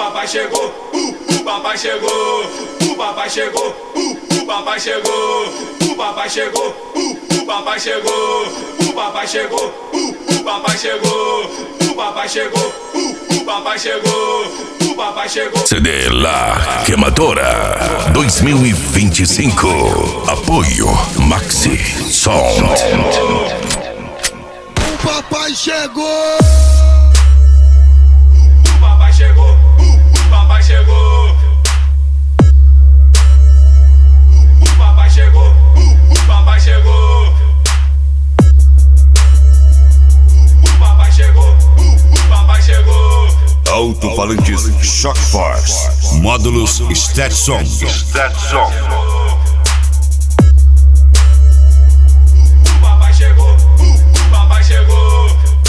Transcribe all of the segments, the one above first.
papai chegou, o papai chegou, o papai chegou, o papai chegou, o papai chegou, o papai chegou, o papai chegou, o papai chegou, o papai chegou, o papai chegou, o papai chegou. CD La Quemadora 2025. Apoio Maxi Sound. O papai chegou. O papai chegou, o papai chegou. O papai chegou, o papai chegou. O papai chegou, o papai chegou. Alto-falantes Shock Force. Módulos Stetson. O papai chegou, o papai chegou.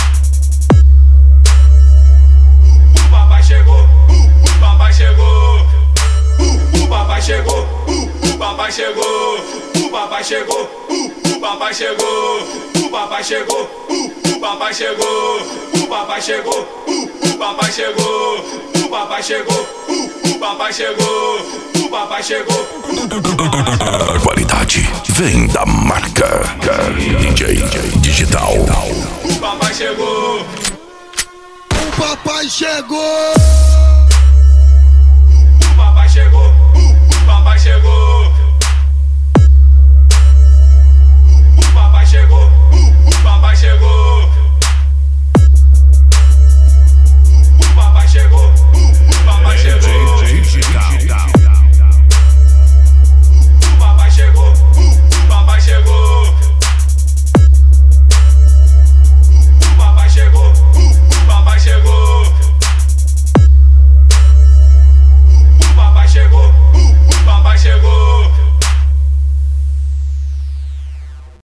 O papai chegou, o papai chegou. O papai chegou, o papai chegou. O papai chegou, o papai chegou. O papai chegou, o papai chegou. O papai chegou, o papai chegou. O papai chegou, o papai chegou. O papai chegou. A qualidade vem da marca DJ Digital. O papai chegou. O papai chegou.